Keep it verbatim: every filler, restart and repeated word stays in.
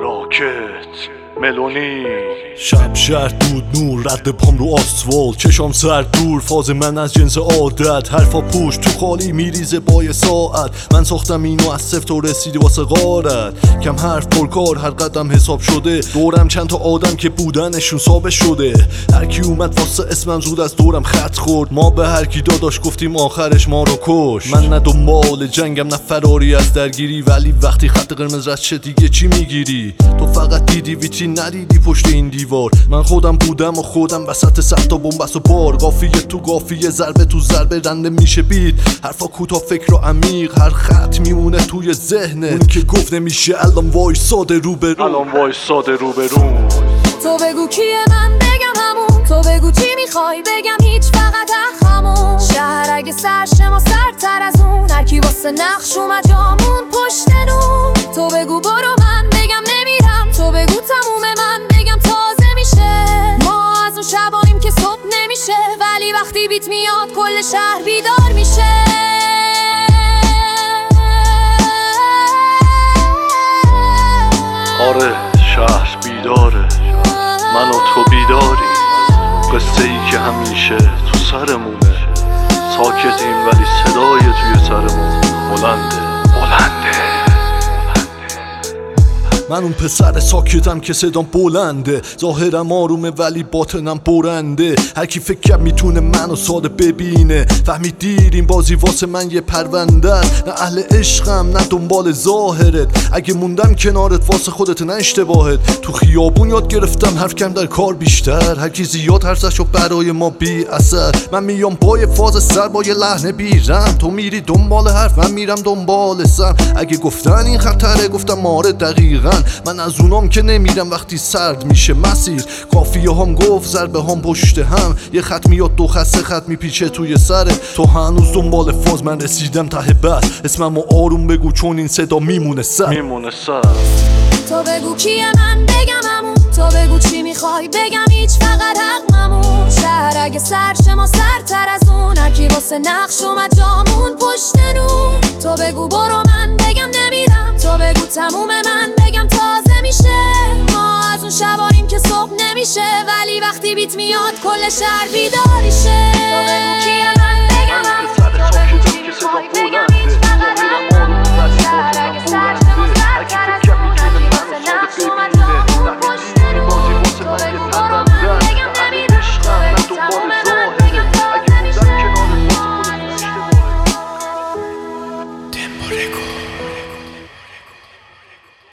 راکت ملونی شب شهر دود نور رد پام رو آسفالت چشام سر دور فاز من از جنس عادت حرفا پوش تو خالی میریزه بای ساعت من ساختم اینو از صفر تو رسیدی واسه غارت کم حرف پرکار هر قدم حساب شده دورم چند تا آدم که بودنشون ثابت شده هر کی اومد واسه اسمم زود از دورم خط خورد ما به هر کی داداش گفتیم آخرش ما رو کش من نه دنبال جنگم نه فراری از درگیری ولی وقتی خط قرمز رد شه دیگه چی میگیری تو فقط دیدی ویترین ندیدی پشت این دیوار من خودم بودم و خودم وسط صد تا بنبست و بار قافیه تو قافیه ضربه تو ضربه رنده میشه بیت حرفا کوتاه فکر و عمیق هر خط میمونه توی ذهنه اون که گفت نمیشه الان وایساده رو به رو الان وایساده رو به رو تو بگو کیه من بگم همون تو بگو چی میخوای بگم هیچ فقط اخمون شهر اگه سرشه ما سرتر از اون هر کی واسه نقش اومد جامون پشت نون تو بگو برو من بگم نمیرم تو بگو تموم من بگم تازه میشه ما از اون شباییم که صبح نمیشه ولی وقتی بیت میاد کل شهر بیدار میشه آره شهر بیداره من و تو بیداری قصه ای که همیشه تو سرمونه ساکتیم ولی صدای توی سرمون بلنده بلنده من اون پسر ساکتم که صدام بلنده ظاهرم آرومه ولی باطنم برنده هر کی فکر کرد میتونه منو ساده ببینه فهمید دیر این بازی واسه من یه پرونده است نه اهل عشقم نه دنبال ظاهرت اگه موندم کنارت واسه خودت نه اشتباهت تو خیابون یاد گرفتم حرف کم در کار بیشتر هر کی زیاد حرفشو برای ما بی اثر من میام پای فاز سر با یه لحن بیرم تو میری دنبال حرف من میرم دنبال سر اگه گفتن این خطره گفتم آره دقیقاً من از اونام که نمیرم وقتی سرد میشه مسیر کافیه هم گفت ضربه هم پشت هم یه خط میاد دو خط سه خط میپیچه توی سرت تو هنوز دنبال فاز من رسیدم ته بس اسممو آروم بگو چون این صدا میمونه سر میمونه سر تو بگو کیه من بگم همون تو بگو چی میخوای بگم هیچ فقط حقمون شهر اگه سرشه ما سرتر از اون هر کی واسه نقش اومد جامون پشت نون تو بگو برو من بگم نمیرم تو بگو تموم من بگم تازه میشه ما از اون شباییم که صبح نمیشه ولی وقتی بیت میاد کل شهر بیداریشه تو بگو کیه من بگم همون تو بگو چی میخوای بگم هیچ